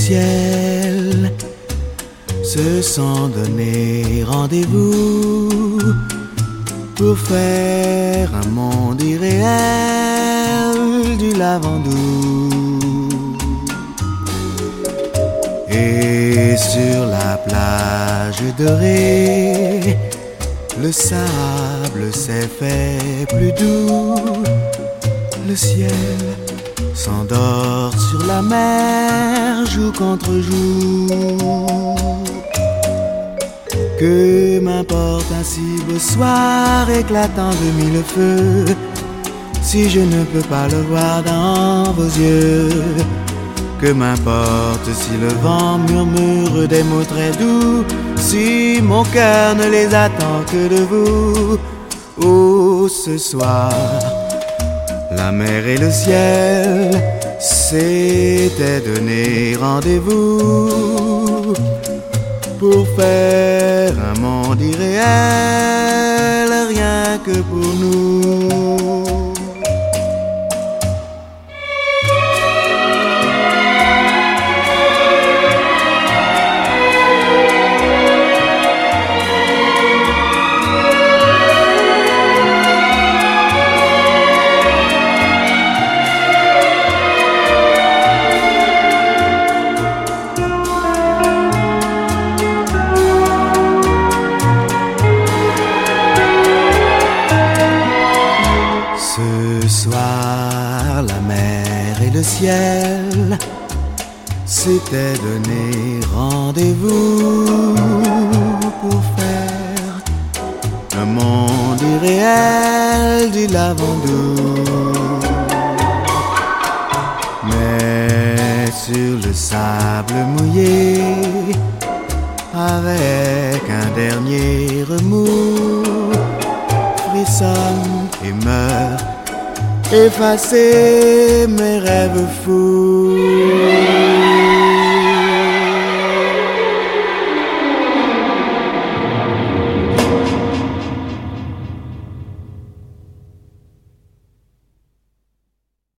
ciel se sont donné rendez-vous pour faire un monde irréel du lavandou. Et sur la plage dorée, le sable s'est fait plus doux. Le ciel s'endort sur la mer, jour contre jour. Que m'importe un si beau soir éclatant de mille feux, si je ne peux pas le voir dans vos yeux. Que m'importe si le vent murmure des mots très doux, si mon cœur ne les attend que de vous. Oh, ce soir, la mer et le ciel s'étaient donné rendez-vous pour faire un monde irréel, rien que pour nous. Ce soir, la mer et le ciel s'étaient donné rendez-vous pour faire un monde irréel du lavandou. Mais sur le sable mouillé, avec un dernier remous, frissonne et meurt, effacer mes rêves fous.